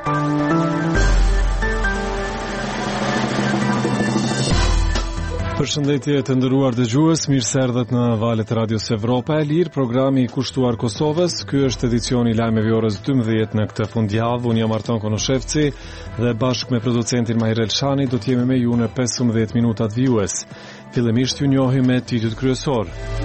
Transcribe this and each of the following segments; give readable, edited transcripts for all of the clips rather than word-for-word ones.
Përshëndetje të nderuar dëgjues, mirë se erdhët në valët e Radios Evropa e Lirë, programi i kushtuar Kosovës. Ky është edicioni i lajmeve orës 12 në këtë fundjavë. Unë jam Arton Konoshevci dhe bashkë me producentin Mahir Elshani do të jemi me ju në 15 minutat vijues. Fillimisht ju njohim me titujt kryesor.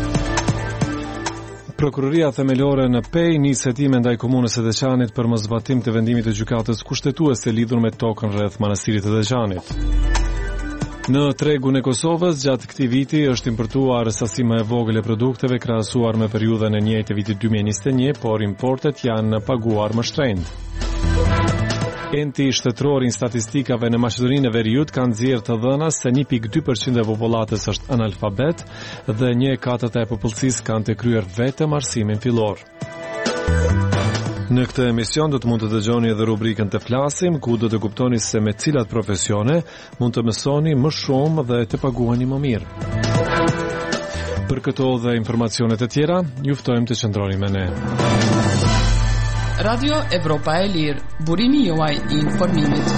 Prokuroria themelore në Pej nis hetime ndaj komunës së Deçanit për moszbatim të vendimit të gjykatës kushtetuese lidhur me tokën rreth manastirit të Deçanit. Në tregun e Kosovës, gjatë këtij viti është importuar sasi më e vogël e produkteve krahasuar me periudhën e njëjtë të vitit 2021, por importet janë paguar më shtrenjtë. Enti shtetëror i statistikave në Maqedoninë e Veriut ka nxjerrë të dhëna se 1.2% e popullatës është analfabet dhe 1/4 e popullsisë kanë të kryer vetëm arsimin fillor. Në këtë emision do të mund të dëgjoni edhe rubrikën Të flasim, ku do të kuptoni se me cilat profesione mund të mësoni më shumë dhe të paguheni më mirë. Për këto dhe informacionet e tjera, ju ftojmë të qëndroni me ne. Radio Evropa e Lirë, burimi juaj i informimit.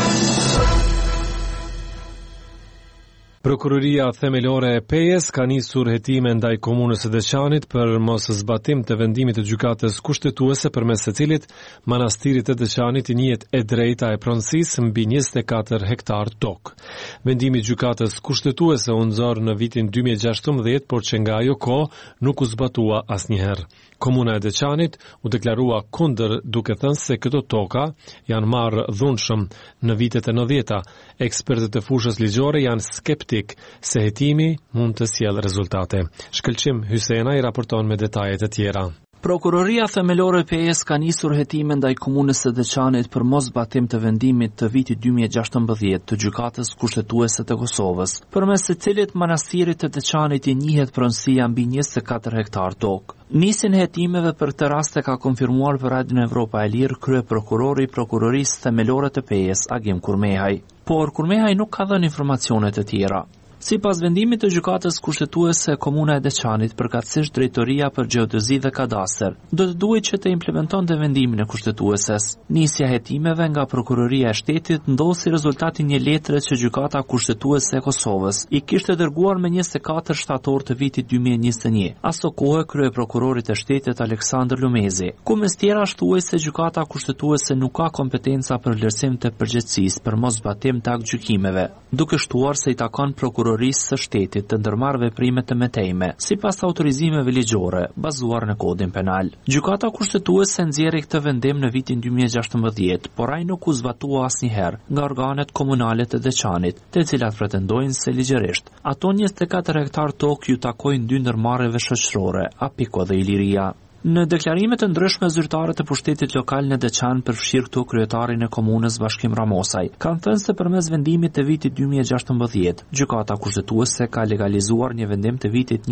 Prokuroria themelore e Pejës ka nisur hetime ndaj komunës së Deçanit për mos zbatim të vendimit të gjykatës kushtetuese përmes së cilit manastirit të Deçanit i njihet e drejta e pronësisë mbi 24 hektar tokë. Vendimi i gjykatës kushtetuese u nxorr në vitin 2016, por që nga ajo kohë nuk u zbatua asnjëherë. Komuna e Deçanit u deklarua kundër, duke thënë se këto toka janë marrë dhunshëm në vitet e 90-ta. Ekspertët e fushës ligjore janë skeptik se hetimi mund të sjellë rezultate. Shkëlqim Hysena i raporton me detajet e tjera. Prokuroria themelore e Pejës ka nisur hetime ndaj komunës së Deçanit për moszbatim të vendimit të vitit 2016 të gjykatës kushtetuese të Kosovës, përmes së cilit manastirit të Deçanit i njihet pronësia mbi 24 hektar tokë. Nisjen e hetimeve për këtë rast e ka konfirmuar për Radion Evropa e Lirë kryeprokurori i prokurorisë themelore të Pejës, Agim Kurmehaj. Por Kurmehaj nuk ka dhënë informacione të tjera. Sipas vendimit të gjykatës kushtetuese, komuna e Deçanit, përkatësisht drejtoria për gjeodezi dhe kadastër, do të duhet që të implementonte vendimin e kushtetueses. Nisja e hetimeve nga prokuroria e shtetit ndodh si rezultati një letre që gjykata kushtetuese e Kosovës i kishte dërguar me 24 shtator të vitit 2021. Aso kohë kryeprokurorit të shtetit Aleksandër Lumezi, ku mes tjera thuaj se gjykata kushtetuese nuk ka kompetenca për vlerësim të përgjegjësisë për moszbatim të aktgjykimeve, duke shtuar se i takon prokurorisë së shtetit të ndërmarrë veprime të mëtejme, sipas autorizimeve ligjore, bazuar në kodin penal. Gjykata kushtetuese nxjerri këtë vendim në vitin 2016, por ai nuk u zbatua asnjëherë nga organet komunale të Deçanit, të cilat pretendojnë se ligjërisht ato 24 hektar tokë ju takojnë dy ndërmarrjeve shoqërore, Apiko dhe Iliria. Në deklarime të ndryshme, zyrtarët e pushtetit lokal në Deçan, përfshirë këtu kryetarin e komunës Bashkim Ramosaj, kanë thënë se përmes vendimit të vitit 2016, gjykata kushtetuese ka legalizuar një vendim të vitit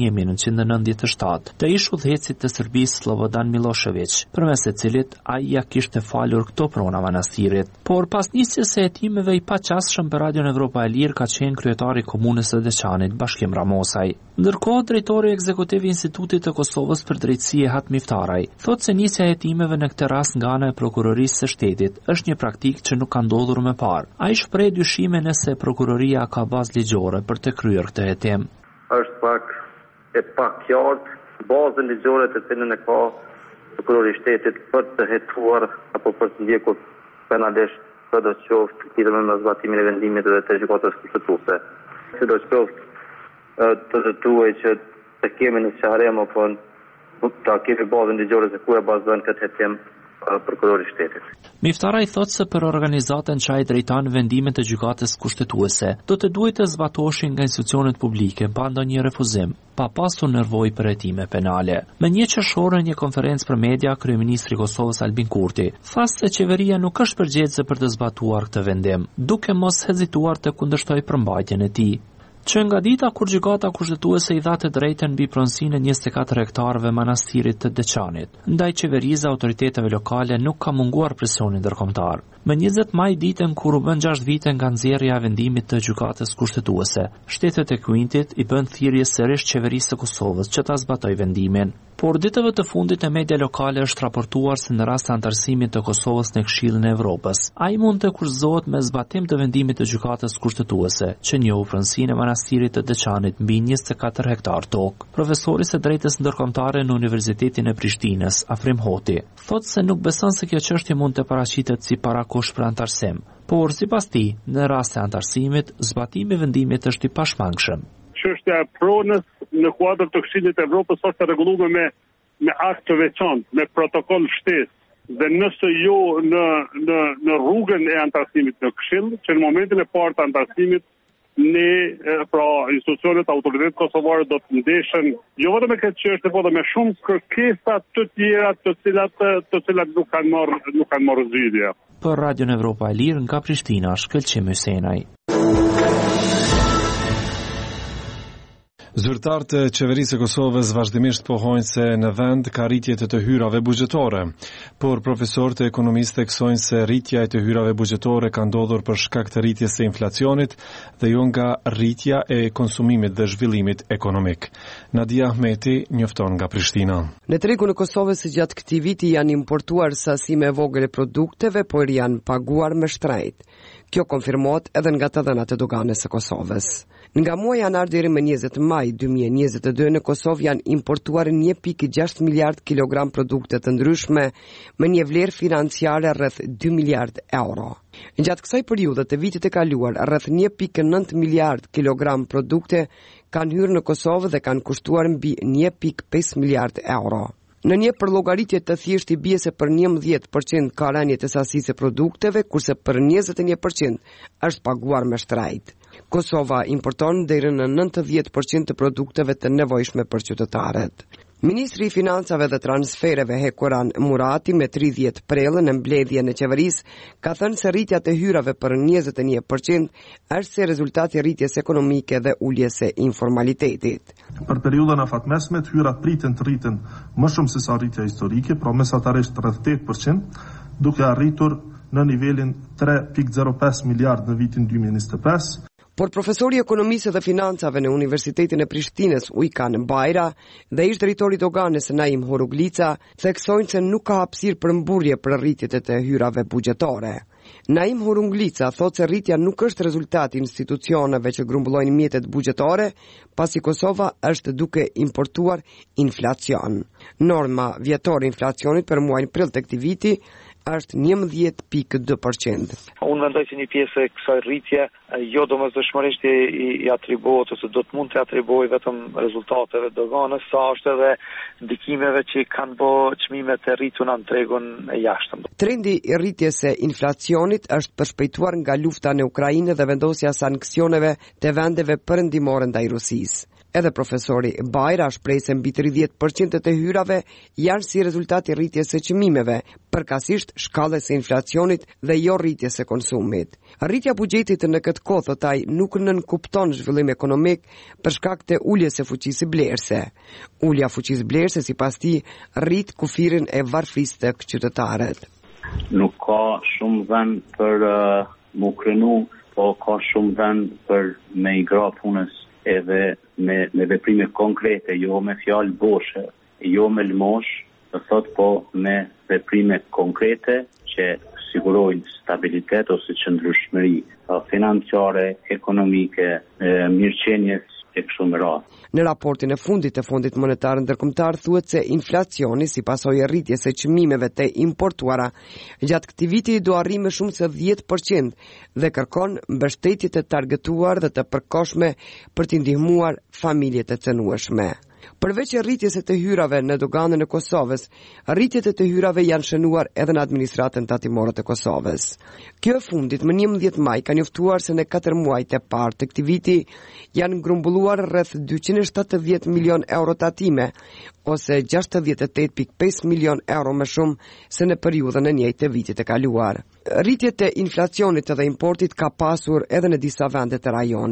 1997 të ish udhëhecit të Serbisë Slobodan Milošević, përmes së cilit ai ja kishte falur këto prona manastirit. Por pas nisjes së hetimeve i paqasshëm për Radion Evropa e Lirë ka qenë kryetari i komunës së Deçanit, Bashkim Ramosaj. Ndërkohë, drejtori ekzekutiv i Institutit të Kosovës për Drejtësi Miftaraj thotë se nisja e hetimeve në këtë rast nga ana e prokurorisë së shtetit është një praktikë që nuk ka ndodhur më parë. Ai shpreh dyshime nëse prokuroria ka bazë ligjore për të kryer këtë hetim. Është pak e pakjartë bazën ligjore të cilën e ka prokurori i shtetit për të hetuar apo për të ndjekur penalisht çdo qoftë lidhur me zbatimin e vendimit të gjykatës kushtetuese. Sidoqoftë të duhet që të kemi në çarem apo ta kemi bazën ligjore se ku e bazon këtë hetim prokurori i shtetit. Miftaraj thotë se për organizatën që ai drejton vendimet e gjykatës kushtetuese, do të duhet të zbatoheshin nga institucionet publike pa ndonjë refuzim, pa pasur nevojë për hetime penale. Me 1 qershor në një konferencë për media, kryeministri i Kosovës Albin Kurti tha se qeveria nuk është përgjegjëse për të zbatuar këtë vendim, duke mos hezituar të kundërshtojë përmbajtjen e tij. Që nga dita kur gjykata kushtetuese i dha të drejtën mbi pronësinë e 24 hektarëve manastirit të Deçanit, ndaj qeverisë autoriteteve lokale nuk ka munguar presioni ndërkombëtar. Më 20 maj ditën kur u bën 6 vite nga nxjerrja e vendimit të gjykatës kushtetuese, shtetet e Kuintit i bën thirrje sërish qeverisë së Kosovës që ta zbatojë vendimin. Por ditëve të fundit e media lokale është raportuar se në rast të antarësimit të Kosovës në Këshillin e Evropës, ai mund të kurzohet me zbatim të vendimit të gjykatës kushtetuese, që njohu pronësinë e manastirit të Deçanit mbi 24 hektar tokë. Profesori së drejtës ndërkombëtare në Universitetin e Prishtinës, Afrim Hoti, thotë se nuk beson se kjo çështje mund të paraqitet si parakosh për antarësim, por sipas tij, në rast të antarësimit, zbatimi i vendimit është i pashmangshëm. Çështja e pronës në kuadër të Këshillit të Evropës është rregulluar me akt të veçantë, me protokoll shtesë, dhe nëse jo në rrugën e antarësimit në Këshill, që në momentin e parë të antarësimit institucionet, autoritetet kosovare do të ndeshen jo vetëm me këtë çështje, por edhe me shumë kërkesa të tjera të cilat nuk kanë marrë zgjidhje. Për Radion Evropa e Lirë nga Prishtina, Shkëlqim Hysenaj. Zyrtarët e qeverisë së Kosovës vazhdimisht pohojnë se në vend ka rritje të hyrave buxhetore, por profesorët e ekonomistë theksojnë se rritja e të hyrave buxhetore ka ndodhur për shkak të rritjes së inflacionit dhe jo nga rritja e konsumimit dhe zhvillimit ekonomik. Nadia Ahmeti njofton nga Prishtina. Në tregun e Kosovës gjatë këtij viti janë importuar sasi më vogël e produkteve, por janë paguar më shtrejt. Kjo konfirmohet edhe nga të dhënat e doganës së Kosovës. Nga muaji janar deri më 20 maj 2022 në Kosovë janë importuar 1.6 miliard kilogram produkte të ndryshme me një vlerë financiare rreth 2 miliard euro. Gjatë kësaj periudhe të vitit e kaluar, rreth 1.9 miliard kilogram produkte kanë hyrë në Kosovë dhe kanë kushtuar mbi 1.5 miliard euro. Në një përllogaritje të thjeshtë i bie se për 11% ka rënje të sasisë së produkteve, kurse për 21% është paguar me shtrejt. Kosova importon deri në 90% të produkteve të nevojshme për qytetarët. Ministri i Financave dhe Transfereve Hekuran Murati me 30 prellën në mbledhjen e qeverisë ka thënë se rritja e hyrave për 21% është si rezultati i rritjes ekonomike dhe uljes së informalitetit. Për periudhën afatmesme, hyrat pritet të rriten më shumë se sa rritja historike, pra mesatarisht rreth 8%, duke arritur në nivelin 3.05 miliard në vitin 2025. Por profesori i ekonomisë dhe financave në Universitetin e Prishtinës Ujkan Bajra dhe ish drejtori i doganës Naim Horuglica theksojnë se nuk ka hapësirë për mburrje për rritjet e të hyrave buxhetore. Naim Horuglica thotë se rritja nuk është rezultati i institucioneve që grumbullojnë mjetet buxhetore, pasi Kosova është duke importuar inflacion. Norma vjetore e inflacionit për muajin prill të këtij viti është 11.2%. Unë mendoj se një pjesë e kësaj rritje jo domosdoshmërisht i atribuohet ose do të mund të atribuojë vetëm rezultateve doganës, sa është edhe ndikimeve që kanë bërë çmimet e rrituna në tregun e jashtëm. Trendi i rritjes së inflacionit është përshpejtuar nga lufta në Ukrainë dhe vendosja e sanksioneve të vendeve perëndimore ndaj Rusisë. Edhe profesori Bajra shpreh se mbi 30% të hyrave janë si rezultati i rritjes së çmimeve, përkatësisht shkallës së inflacionit dhe jo rritjes së konsumit. Rritja buxhetit në këtë kohë, thot ai, nuk nënkupton zhvillim ekonomik për shkak të uljes së fuqisë blerëse. Ulja fuqisë blerëse sipas tij rrit kufirin e varfrisë tek qytetarët. Nuk ka shumë vend për mu krenu, po ka shumë vend për me i gra punës edhe me veprime konkrete, jo me fjalë boshe, jo me lmosh, të thot po me veprime konkrete që sigurojnë stabilitet ose qëndrueshmëri financiare, ekonomike, mirëqenies e kështu me radhë. Në raportin e fundit të Fondit Monetar Ndërkombëtar thuhet se inflacioni si pasojë e rritjes së çmimeve të importuara gjatë këtij viti do arrijë më shumë se 10% dhe kërkon mbështetje të targetuar dhe të përkohshme për të ndihmuar familjet e cënueshme. Përveç rritjes së të hyrave në doganën e Kosovës, rritjet e të hyrave janë shënuar edhe në administratën tatimore të Kosovës. Kjo e fundit më 11 maj ka njoftuar se në 4 muajt e parë të këtij viti janë ngrumbulluar rreth 270 milion euro tatime, ose 68.5 milion euro më shumë se në periudhën e njëjtë të vitit të kaluar. Rritjet e inflacionit dhe importit ka pasur edhe në disa vende të rajonit.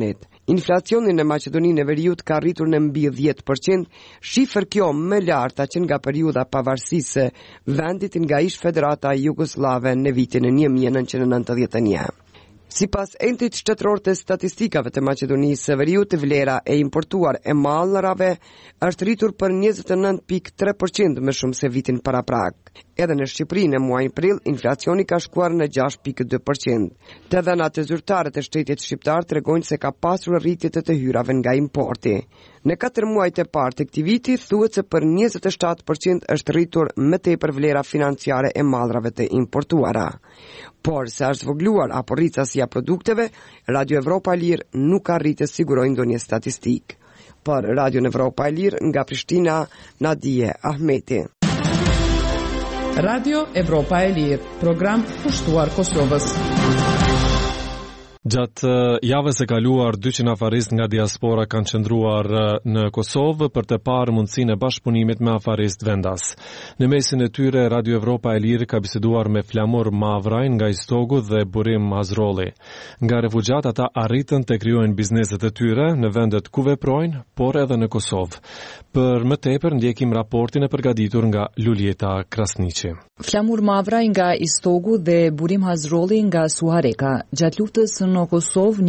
Inflacioni në Maqedoninë e Veriut ka rritur në mbi 10%, shifër kjo më larta që nga periudha pavarësisë së vendit nga ish Federata Jugoslave në vitin e 1991. Sipas entit shtetëror të statistikave të Maqedonisë së Veriut, vlera e importuar e mallrave është rritur për 29.3% më shumë se vitin paraprak. Edhe në Shqipëri në muajin prill, inflacioni ka shkuar në 6.2%. Të dhënat e zyrtare të shtetit shqiptar tregojnë se ka pasur rritje të hyrave nga importi. Në 4 muajt e parë të këtij viti, thuhet se për 27% është rritur më tepër vlera financiare e mallrave të importuara. Por se është zvogluar apo rritësia produkteve, Radio Evropa e Lirë nuk ka rritë të sigurojë ndonjë statistik. Për Radio Evropa e Lirë nga Prishtina, Nadije Ahmeti. Radio Evropa e Lirë, program kushtuar Kosovës. Gjatë javës e kaluar, 200 afarist nga diaspora kanë qëndruar në Kosovë për të parë mundësinë e bashkëpunimit me afarist vendas. Në mesin e tyre, Radio Evropa e Lirë ka biseduar me Flamur Mavraj nga Istogu dhe Burim Hazrolli. Nga refugjat, ata arritën të krijojnë bizneset e tyre në vendet ku veprojnë, por edhe në Kosovë. Për më tepër ndjekim raportin e përgatitur nga Luljeta Krasniqi. Flamur Mavraj nga Istogu dhe Burim Hazrolli nga Suhareka. Gjatë luftës në Kosovë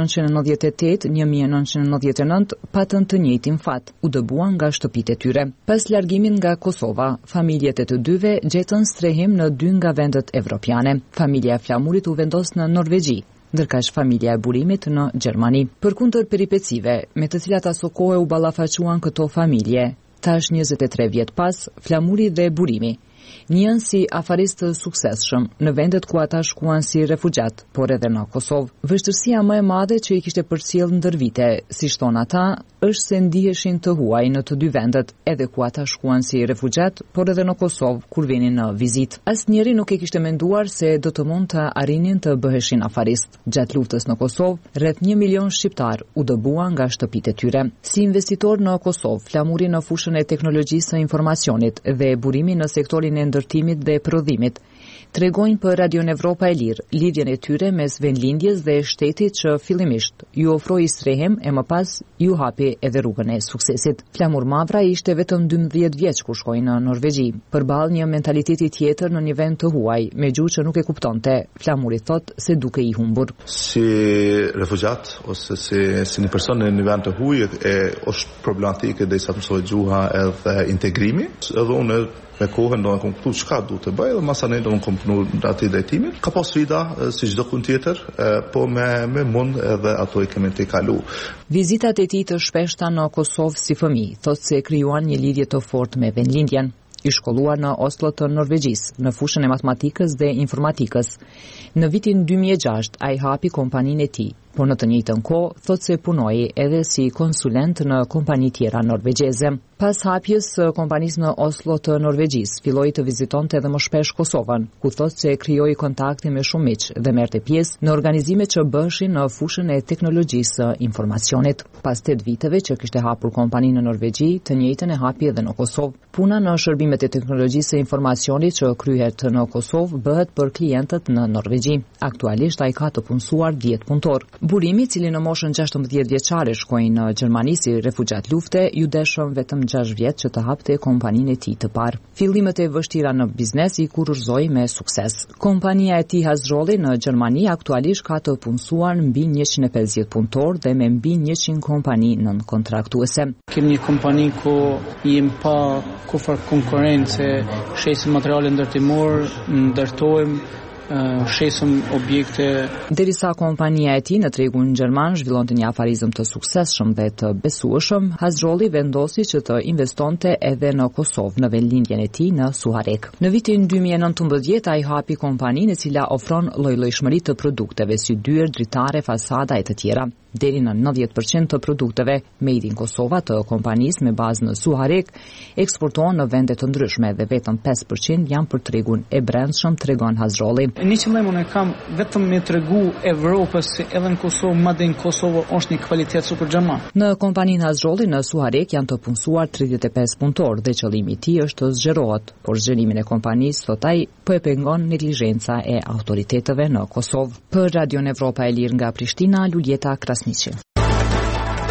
1998-1999 patën të njëjtin fat, u dëbuan nga shtëpitë e tyre. Pas largimin nga Kosova, familjet e të dyve gjetën strehim në 2 nga vendet evropiane. Familja e Flamurit u vendos në Norvegji, ndërkaq familja e Burimit në Gjermani. Përkundër peripecive me të cilat aso kohë u ballafaquan këto familje, tash 23 vjet pas, Flamuri dhe Burimi njën si afarist të suksesshëm në vendet ku ata shkuan si refugjat, por edhe në Kosovë. Vështirësia më e madhe që i kishte përcjell ndër vite, si shton ata, është se ndiheshin të huaj në të dy vendet, edhe ku ata shkuan si refugjat, por edhe në Kosovë kur vinin në vizitë. Asnjëri nuk e kishte menduar se do të mund të arrinin të bëheshin afarist. Gjatë luftës në Kosovë, rreth 1 milion shqiptar u dëbuan nga shtëpitë e tyre. Si investitor në Kosovë, Flamuri në fushën e teknologjisë së informacionit dhe Burimi në sektorin e ndërtimit dhe prodhimit, tregojnë për Radio Evropa e Lirë lidhjen e tyre mes vendlindjes dhe shtetit që fillimisht ju ofroi strehim e më pas ju hapi edhe rrugën e suksesit. Flamur Mavra ishte vetëm 12 vjeç kur shkoi në Norvegji, përballë një mentaliteti tjetër në një vend të huaj, me gjuhë që nuk e kuptonte. Flamuri thot se duke i humbur. Si refugjat ose si një person në një vend të huaj është problematike dhe sa mësoj gjuha edhe integrimi, edhe unë me kohën do në kom këtu qka du të bëj dhe masa ne do në kom punu ati drejtimit. Ka pas sfida si çdo kund tjetër, po me mund edhe ato i kemi të kalu. Vizitat e tij të shpeshta në Kosovë si fëmijë, thotë se krijuan një lidhje të fortë me vendlindjen. I shkolluar në Oslo të Norvegjisë, në fushën e matematikës dhe informatikës. Në vitin 2006 ai hapi kompaninë e tij, por në të njëjtën kohë thotë se punoi edhe si konsulent në kompani tjera norvegjeze. Pas hapjes së kompanisë në Oslo të Norvegjisë, filloi të vizitonte edhe më shpesh Kosovën, ku thotë se krijoi kontakte me shumë miq dhe merrte pjesë në organizime që bëheshin në fushën e teknologjisë së informacionit. Pas 8 viteve që kishte hapur kompaninë në Norvegji, të njëjtën e hapi edhe në Kosovë. Puna në shërbimet e teknologjisë së informacionit që kryhet në Kosovë bëhet për klientët në Norvegji. Aktualisht ai ka të punësuar 10 punëtor. Burimi, i cili në moshën 16 vjeçare shkoi në Gjermani si refugjat lufte, ju deshëm vetëm 6 vjet që të hapte kompaninë e tij të parë. Fillimet e vështira në biznes i kurrëzoi me sukses. Kompania e tij Hazrolli në Gjermani aktualisht ka të punësuar mbi 150 punëtor dhe me mbi 100 kompani nën kontraktuese. Kemi një kompani ku jem pa kufar konkurrencë, shesim materiale ndërtimor, ndërtojmë shesëm objekte. Derisa kompania e tij në tregun gjerman zhvillonte një afarizëm të suksesshëm dhe të besueshëm, Hazrolli vendosi që të investonte edhe në Kosovë në vendlindjen e tij në Suharek. Në vitin 2019 ai hapi kompaninë e cila ofron lloj-llojshmëri të produkteve si dyer, dritare, fasada e të tjera. Deri në 90% të produkteve made in Kosova të kompanisë me bazë në Suharek eksportohen në vende të ndryshme dhe vetëm 5% janë për tregun e brendshëm, tregon Hazrolli. Një qëllim unë kam vetëm me tregu Evropës se edhe në Kosovë, madje në Kosovë është një kvalitet super xhaman. Në kompaninë Hazrolli në Suharek janë të punësuar 35 punëtor dhe qëllimi i tij është të zgjerohet, por zgjerimin e kompanisë thot ai po e pengon neglizhenca e autoriteteve në Kosovë. Për Radio Evropa e Lirë nga Prishtina, Luljeta Krasniqi.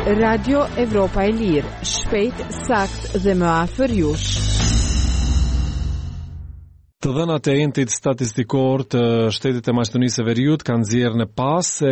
Radio Evropa e Lirë, shpejt, sakt dhe më afër jush. Të dhënat e entit statistikor të Shtetit e Maqedonisë së Veriut kanë nxjerrë në pas se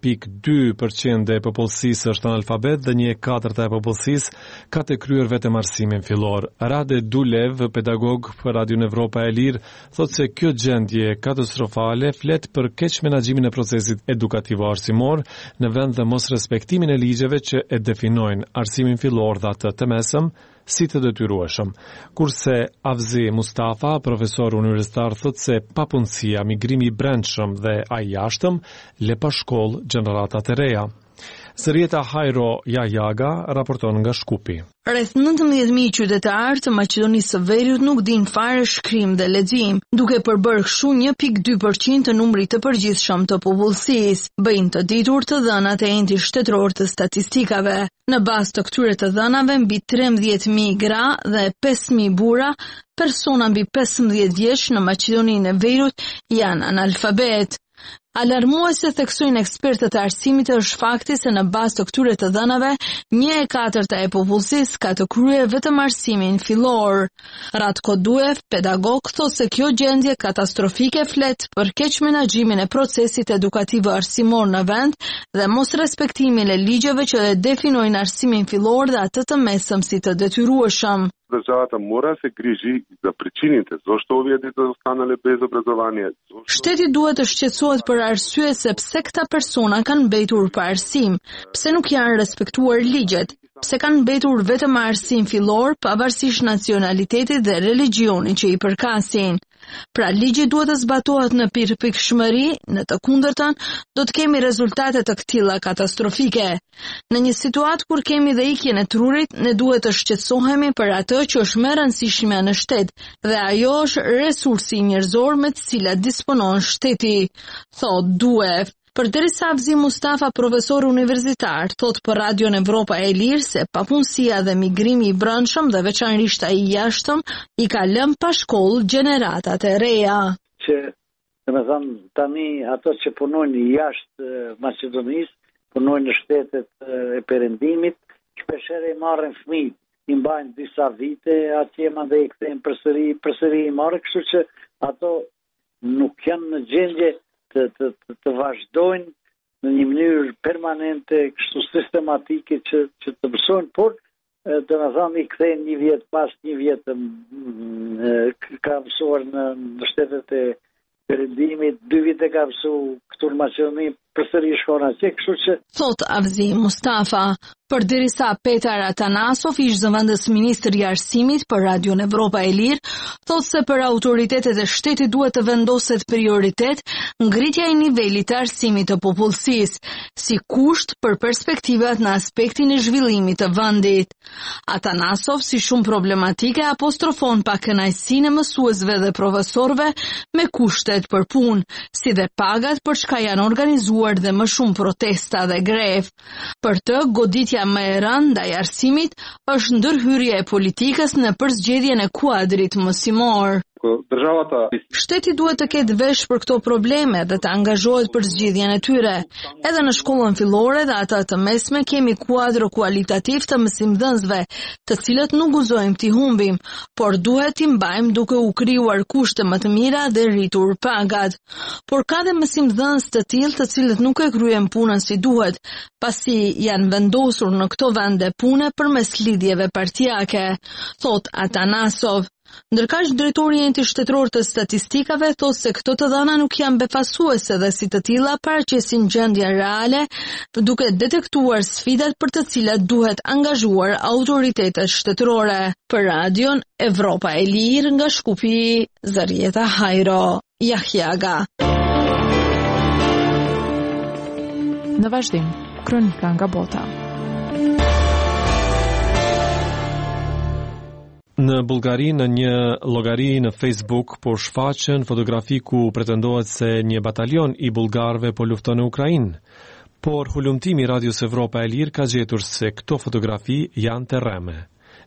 1.2% e popullsisë është analfabet dhe 1/4 e popullsisë ka të kryer vetëm arsimin fillor. Rade Dulev, pedagog për Radio Evropa e Lirë, thotë se kjo gjendje katastrofale flet për keq menaxhimin e procesit edukativ-arsimor në vend dhe mos respektimin e ligjeve që e definojnë arsimin fillor dhe atë të mesëm si të detyrueshëm. Kurse Avzi Mustafa, profesor universitar, thotë se papunësia, migrimi i brendshëm dhe ai jashtëm le pa shkollë gjeneratat e reja. Zërieta Hajro Jajaga raporton nga Shkupi. Rreth 19.000 qytetarë të Maqedonisë së Veriut nuk dinë fare shkrim dhe lexim, duke përbërë kështu 1.2% të numrit të përgjithshëm të popullsisë, bëjnë të ditur të dhënat e entit shtetëror të statistikave. Në bazë të këtyre të dhënave, mbi 13.000 gra dhe 5.000 burra, persona mbi 15 vjeç në Maqedoninë e Veriut janë analfabet. Alarmuese theksojnë ekspertët e arsimit është fakti se në bazë të këtyre të dhënave, 1/4 e popullsisë ka të kryer vetëm arsimin fillor. Ratko Duev, pedagog, thotë se kjo gjendje katastrofike flet për keq menaxhimin e procesit edukativ arsimor në vend dhe mos respektimin e ligjeve që definojnë arsimin fillor dhe atë të mesëm si të detyrueshëm. Държавата мора се грижи за причините, зашто овие деца останале без образование. Shteti duhet të shqetësohet për arsye se pse këta persona kanë mbetur pa arsim, pse nuk janë respektuar ligjet, pse kanë mbetur vetëm me arsim fillor pavarësisht nacionalitetit dhe religionit që i përkasin. Pra ligji duhet të zbatohet në pikëshmëri, në të kundërtën do të kemi rezultate të këtilla katastrofike. Në një situatë kur kemi dhe ikjen e trurit, ne duhet të shqetësohemi për atë që është më e rëndësishme në shtet dhe ajo është resursi njerëzor me të cilat disponon shteti, thot Duev. Përderisa Avzi Mustafa, profesor universitar, thot për Radio Evropa e Lirë se papunësia dhe migrimi i brendshëm dhe veçanërisht ai i jashtëm i ka lënë pa shkollë gjeneratat e reja. Që, domethënë, tani ato që punojnë jashtë Maqedonisë, punojnë në shtetet e perëndimit, shpeshherë marrin fëmijë, i mbajnë disa vite, atje mandej i kthejnë përsëri i marrin, kështu që ato nuk janë në gjendje të vazhdojnë në një mënyrë permanente, kështu sistematike që të mësojnë, por të në thamë i kthejnë një vjet pas një vjet ka mësuar në shtetet e perëndimit, 2 vite ka mësu këtu në Maqedoni, përsëri shkon atje, kështu që thot Avzi Mustafa. Përderisa Petar Atanasov, ish zëvendës ministër i arsimit për Radio Evropa e Lirë, thotë se për autoritetet e shtetit duhet të vendoset prioritet ngritja e nivelit të arsimit të popullsisë, si kusht për perspektivat në aspektin e zhvillimit të vendit. Atanasov, si shumë problematike, apostrofon pa kënaqësinë e mësuesve dhe profesorëve me kushtet për punë, si dhe pagat për çka janë organizuar dhe më shumë protesta dhe grev. Për të, goditja më e rëndë ndaj arsimit është ndërhyrja e politikës në përzgjedhjen e kuadrit mësimor. Shteti duhet të ketë vesh për këto probleme dhe të angazhohet për zgjidhjen e tyre. Edhe në shkollën fillore dhe atë të mesme kemi kuadro kualitativ të mësimdhënësve, të cilët nuk guzojmë t'i humbim, por duhet t'i mbajmë duke u krijuar kushte më të mira dhe rritur pagat. Por ka dhe mësimdhënës të tillë të cilët nuk e kryejnë punën si duhet, pasi janë vendosur në këto vende pune përmes lidhjeve partijake, thot Atanasov. Ndërkaq drejtori i Entit Shtetëror të Statistikave thotë se këto të dhëna nuk janë befasuese dhe si të tilla paraqesin gjendjen reale, duke detektuar sfidat për të cilat duhet angazhuar autoritetet shtetërore. Për Radion Evropa e Lirë nga Shkupi, Zarieta Hajro Jajaga. Në vazhdim, kronika nga bota. Në Bullgari, në një llogari në Facebook, po shfaqen fotografi ku pretendohet se një batalion i bullgarëve po lufton në Ukrainë. Por hulumtimi i Radios Evropa e Lirë ka gjetur se këto fotografi janë të rreme.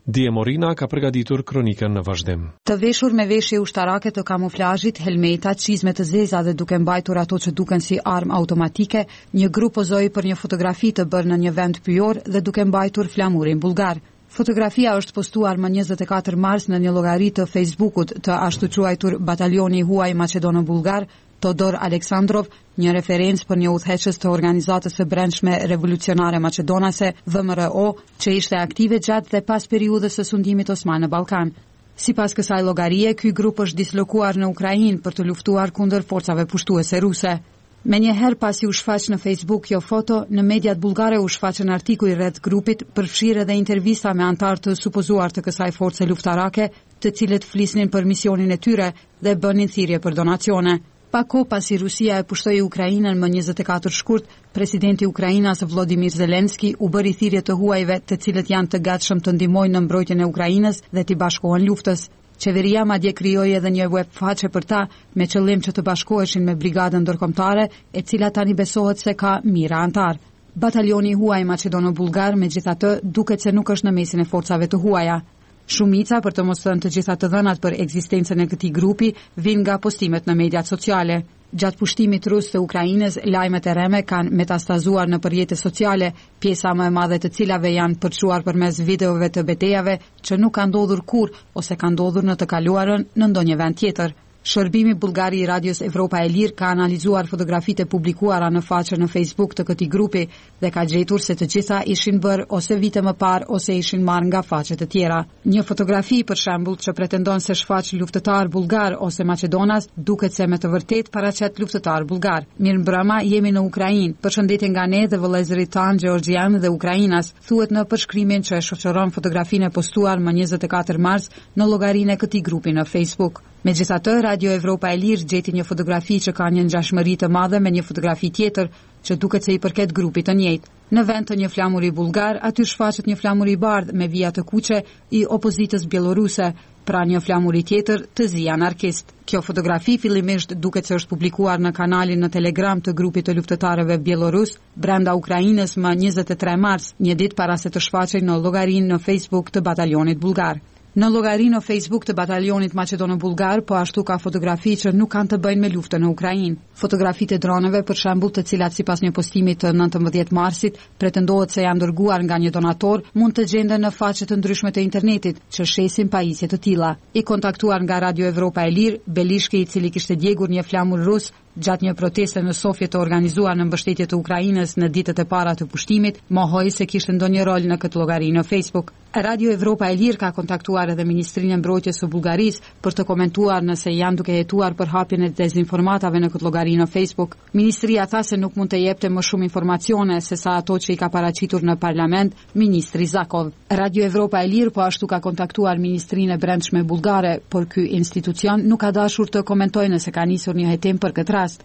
Dje Morina ka përgatitur kronikën në vazhdim. Të veshur me veshje ushtarake të kamuflazhit, helmeta, çizme të zeza dhe duke mbajtur ato që duken si armë automatike, një grup pozoi për një fotografi të bërë në një vend pyjor dhe duke mbajtur flamurin bullgar. Fotografia është postuar më 24 mars në një llogari të Facebookut të ashtu quajtur Batalioni Huaj Maqedono-Bullgar, Todor Aleksandrov, një referencë për një udhëheqës të organizatës së brendshme revolucionare maqedonase, VMRO, që ishte aktive gjatë dhe pas periudhës së sundimit osman në Ballkan. Sipas kësaj llogarie, ky grup është dislokuar në Ukrainë për të luftuar kundër forcave pushtuese ruse. Menjëherë pasi u shfaq në Facebook kjo foto, në mediat bullgare u shfaqën artikuj rreth grupit, përfshirë edhe intervista me antar të supozuar të kësaj force luftarake, të cilët flisnin për misionin e tyre dhe bënin thirrje për donacione. Pa kohë pasi Rusia e pushtoi Ukrainën më 24 shkurt, presidenti i Ukrainës Volodymyr Zelensky u bëri thirrje të huajve, të cilët janë të gatshëm të ndihmojnë në mbrojtjen e Ukrainës dhe t'i bashkohen luftës. Qeveria madje krijoi edhe një web faqe për ta, me qëllim që të bashkoheshin me brigadën ndërkombëtare, e cila tani besohet se ka mijëra antar. Batalioni Huaj Maqedono-Bullgar, megjithatë, duket se nuk është në mesin e forcave të huaja. Shumica, për të mos thënë të gjitha të dhënat për ekzistencën e këtij grupi, vijnë nga postimet në mediat sociale. Gjatë pushtimit rus të Ukrainës, lajmet e rreme kanë metastazuar në rrjete sociale, pjesa më e madhe të cilave janë përçuar përmes videove të betejave që nuk kanë ndodhur kurrë ose kanë ndodhur në të kaluarën në ndonjë vend tjetër. Shërbimi bullgar i Radios Evropa e Lirë ka analizuar fotografitë e publikuara në faqen në Facebook të këtij grupi dhe ka gjetur se të gjitha ishin bërë ose vite më parë ose ishin marrë nga faqet e tjera. Një fotografi për shembull që pretendon se shfaq luftëtar bullgar ose maqedonas, duket se me të vërtetë paraqet luftëtar bullgar. Mirëmbrëma, jemi në Ukrainë. Përshëndetje nga ne dhe vëllezërit tanë Gjeorgjian dhe Ukrainas, thuhet në përshkrimin që e shoqëron fotografinë e postuar më 24 mars në llogarinë e këtij grupi në Facebook. Megjithatë, Radio Evropa e Lirë gjeti një fotografi që ka një ngjashmëri të madhe me një fotografi tjetër që duket se i përket grupit të njëjtë. Në vend të një flamuri bullgar, aty shfaqet një flamur i bardhë me vija të kuqe i opozitës bieloruse, pra një flamur i tjetër të zi anarkist. Kjo fotografi fillimisht duket se është publikuar në kanalin në Telegram të grupit të luftëtarëve bielorus brenda Ukrainës më 23 mars, një ditë para se të shfaqej në llogarinë në Facebook të batalionit bullgar. Në llogarinë në Facebook të batalionit Maqedono-Bullgar po ashtu ka fotografi që nuk kanë të bëjnë me luftën në Ukrainë. Fotografitë e droneve, për shembull, të cilat sipas një postimi të 19 marsit pretendohet se janë dërguar nga një donator, mund të gjenden në faqe të ndryshme të internetit që shesin pajisje të tilla. I kontaktuar nga Radio Evropa e Lirë, Belishki, i cili kishte djegur një flamur rus gjatë një proteste në Sofje të organizuar në mbështetje të Ukrainës në ditët e para të pushtimit, mohoi se kishte ndonjë rol në këtë llogari në Facebook. Radio Evropa e Lirë ka kontaktuar edhe Ministrinë e Mbrojtjes së Bullgarisë për të komentuar nëse janë duke hetuar për hapjen e dezinformatave në këtë llogari në Facebook. Ministria tha se nuk mund të jepte më shumë informacione se sa ato që i ka paraqitur në parlament ministri Zakov. Radio Evropa e Lirë po ashtu ka kontaktuar Ministrinë e Brendshme bullgare, por ky institucion nuk ka dashur të komentojë nëse ka nisur një hetim për këtë rast.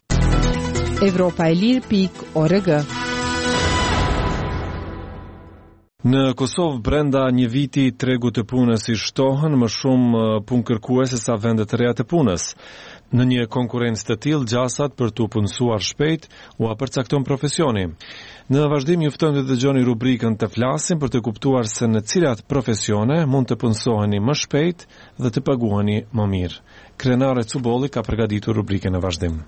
Evropaelir.org. Në Kosovë brenda një viti tregu të punës i shtohen më shumë punë-kërkuese sa vendet e reja të punës. Në një konkurrencë të tillë, gjasat për të punësuar shpejt u përcakton profesioni. Në vazhdim ju ftojmë të dëgjoni rubrikën Të flasim për të kuptuar se në cilat profesione mund të punësoheni më shpejt dhe të paguheni më mirë. Krenare Cubolli ka përgatitur rubrikën në vazhdim.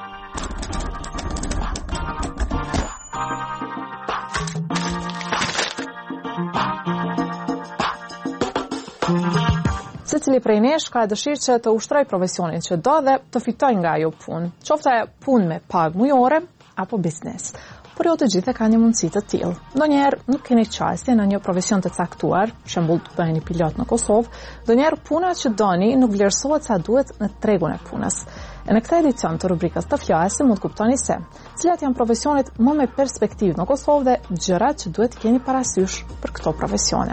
Secili prej nesh ka dëshirë që të ushtroj profesionin që do dhe të fitoj nga ajo punë, qoftë punë me pagë mujore apo biznes. Por jo të gjithë kanë një mundësi të tillë. Ndonjëherë nuk keni qasje në një profesion të caktuar, për shembull të bëheni pilot në Kosovë, ndonjëherë puna që doni nuk vlerësohet sa duhet në tregun e punës. E në këtë edicion të rubrikës Të flasim mund të kuptoni se cilat janë profesionet më me perspektivë në Kosovë dhe gjërat që duhet keni parasysh për këto profesione.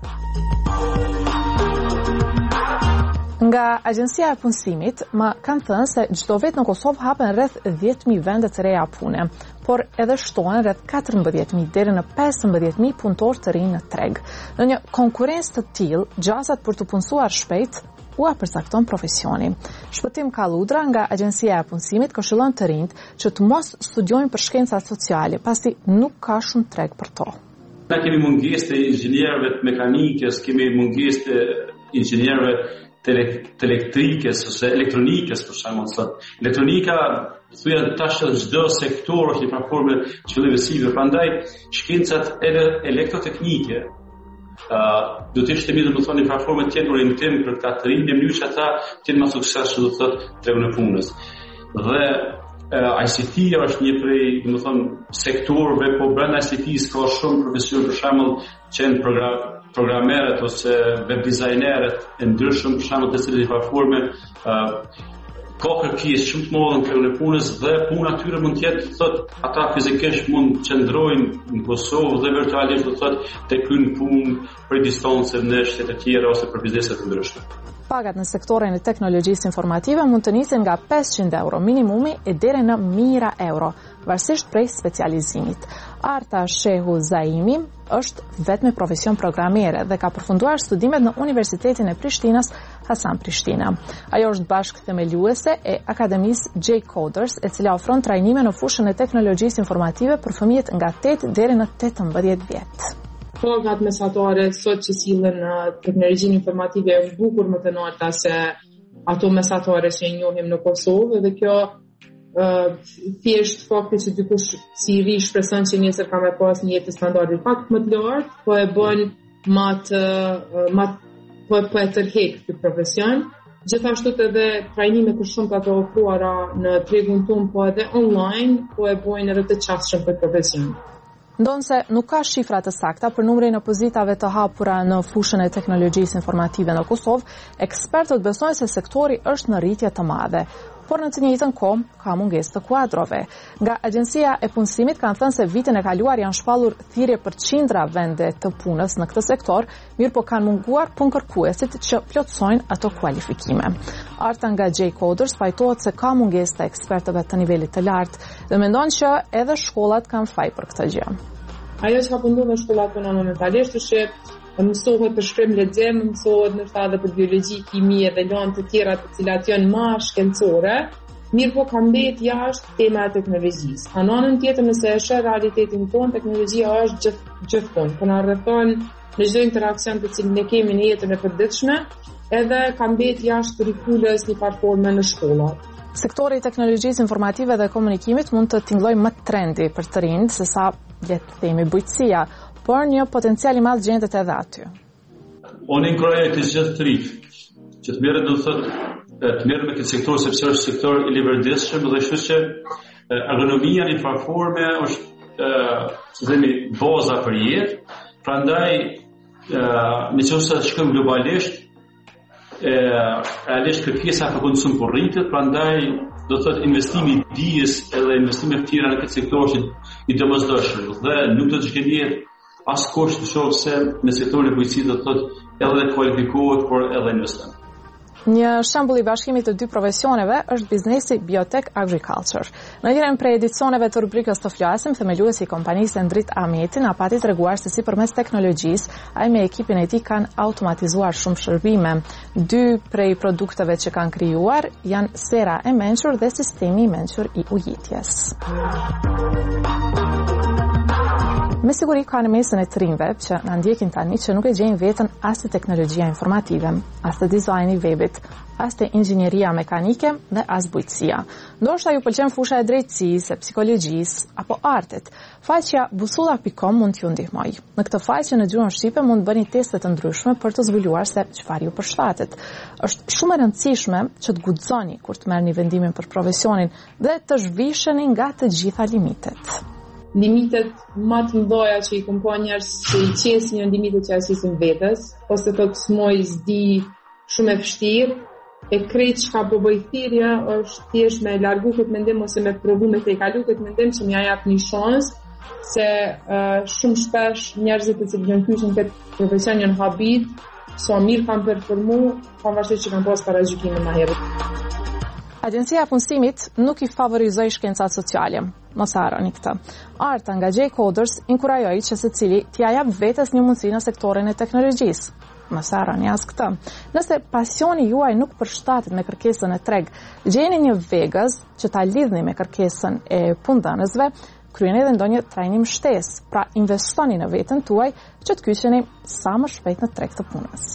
Nga Agjencia e Punësimit më kanë thënë se çdo vit në Kosovë hapen rreth 10.000 vende të reja pune, por edhe shtohen rreth 14.000 deri në 15.000 punëtor të rinj në treg. Në një konkurrencë të tillë, gjasat për të punësuar shpejt u përcakton profesioni. Shpëtim Kalludra nga Agjencia e Punësimit këshillon të rinjt që të mos studiojnë për shkencat sociale, pasi nuk ka shumë treg për to. Ne kemi mungesë të inxhinierëve të mekanikës, kemi mungesë të inxhinierëve të elektrikës ose elektronikës, për shembull sot. Elektronika thuja tash çdo sektor është në formë çllëve sive, prandaj shkencat elektroteknike do të ishte mirë domethënë në formë të tjetër orientim për këta të rinj, në mënyrë që ata të jenë më suksesshëm do të thotë tregun e punës. Dhe ICT është një prej, domethënë, sektorëve, po brenda ICT-s ka shumë profesion, për shembull, që janë programerët ose web designerët e ndryshëm, për shembull, të cilët në formë ka kërkesë shumë të madhe në tregun e punës dhe puna atyre mund të jetë, thotë, ata fizikisht mund të qëndrojnë në Kosovë dhe virtualisht do thotë të kryejnë punë për distancë në shtete të tjera ose për biznese të ndryshme. Pagat në sektorin e teknologjisë informative mund të nisin nga 500 euro minimumi e deri në 1000 euro, varësisht prej specializimit. Arta Shehu Zaimi është vetëm profesion programere dhe ka përfunduar studimet në Universitetin e Prishtinës Hasan Prishtina. Ajo është bashkë themeluese e Akademisë J Coders, e cila ofron trajnime në fushën e teknologjisë informative për fëmijët nga 8 deri në 18 vjet. Pagat mesatare sot që sillen në teknologjinë informative është bukur më të larta se ato mesatare që njohim në Kosovë dhe kjo thjesht fakti që dikush si i ri shpreson që nesër ka me pas një jetë standardi pak më të lartë, po e bën po e tërheq ky profesion. Gjithashtu edhe trajnimet të shumta të ofruara në tregun tonë, po edhe online, po e bojnë edhe të qasshëm për profesion. Ndonse nuk ka shifra të sakta për numrin e pozitave të hapura në fushën e teknologjisë informative në Kosovë, ekspertët besojnë se sektori është në rritje të madhe, por në të njëjtën kohë ka mungesë të kuadrove. Nga Agjencia e Punësimit kanë thënë se vitin e kaluar janë shpallur thirrje për qindra vende të punës në këtë sektor, mirë po kanë munguar punëkërkuesit që plotësojnë ato kualifikime. Arta nga J Coders pajtohet se ka mungesë të ekspertëve të nivelit të lartë dhe mendon që edhe shkollat kanë faj për këtë gjë. Ajo që ka pëndu në shkollat tona momentalisht është që mësohet për shkrim lexim, mësohet në shtatë për biologji, kimi dhe lanë të tjera të cilat janë më shkencore, mirë po ka mbet jashtë tema e teknologjisë. Anonën tjetër nëse e sheh realitetin tonë, teknologjia është gjithmonë, po na rrethon në çdo interakcion të cilin ne kemi në jetën e përditshme, edhe ka mbet jashtë kurikulës në platformë në shkolla. Sektori i teknologjisë informative dhe komunikimit mund të tingëllojë më trendi për të rinjt se sa le të themi bujqësia, por një potencial i madh gjendet edhe aty. Unë inkurajoj të gjithë të rinj që të merren, do të thotë, të merren me këtë sektor sepse është sektor i livërditshëm dhe kështu që ergonomia në platforme është si themi baza për jetë. Prandaj nëse shkojmë globalisht realisht kërkesa për konsum po rritet, prandaj do të thotë investimi i dijes edhe investime të tjera në këtë sektor është i domosdoshëm dhe nuk do të shkënjet as kusht nëse në sektorin e bujqësisë do të thotë edhe kualifikohet, por edhe investon. Një shembull i bashkimit të dy profesioneve është biznesi Biotech Agriculture. Në njërin prej edicioneve të rubrikës të flasim, themeluesi i kompanisë Endrit Ahmeti na pati treguar se si përmes teknologjisë ai me ekipin e tij kanë automatizuar shumë shërbime. Dy prej produkteve që kanë krijuar janë sera e mençur dhe sistemi i mençur i ujitjes. Me siguri ka në mesën e të rinjve që na ndjekin tani që nuk e gjejnë veten as te teknologjia informative, as te dizajni i webit, as te inxhinieria mekanike dhe as bujqësia. Ndoshta ju pëlqen fusha e drejtësisë, e psikologjisë apo artit. Faqja busulla.com mund t'ju ndihmojë. Në këtë faqe në gjuhën shqipe mund bëni teste të ndryshme për të zbuluar se çfarë ju përshtatet. Është shumë e rëndësishme që të guxoni kur të merrni vendimin për profesionin dhe të zhvisheni nga të gjitha limitet. Limitet më të mëdha që i kanë njerëz që i qesin janë limitet që asisin vetes, ose të smoj zdi shumë e vështirë, e krejt çka po bëj thirrja është thjesht me largu këtë mendim ose me provu me të kalu këtë mendim që më ja jap një shans, se shumë shpesh njerëzit të cilët janë hyrë në këtë profesion janë habit, sa mirë kanë performu, pavarësisht që kanë pas paragjykime më herët. Agjencia e Punësimit nuk i favorizoi shkencat sociale. Mos harroni këtë. Arta nga J Coders inkurajoi që secili t'ia jap vetes një mundësi në sektorin e teknologjisë. Mos harroni as këtë. Nëse pasioni juaj nuk përshtatet me kërkesën e treg, gjeni një vegëz që ta lidhni me kërkesën e punëdhënësve kryeni edhe ndonjë trajnim shtesë. Pra investoni në veten tuaj që të kyçeni sa më shpejt në treg të punës.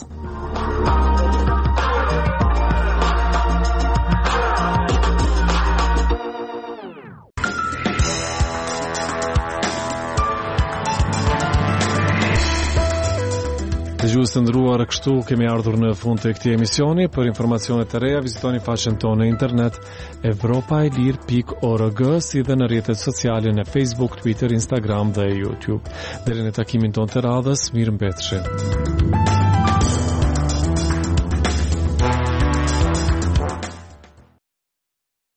Dëgjues të nderuar, kështu kemi ardhur në fund të këtij emisioni. Për informacione të reja vizitoni faqen tonë në internet evropaelir.org, si dhe në rrjetet sociale në Facebook, Twitter, Instagram dhe YouTube. Deri në takimin tonë të radhës, mirëmbëjtje.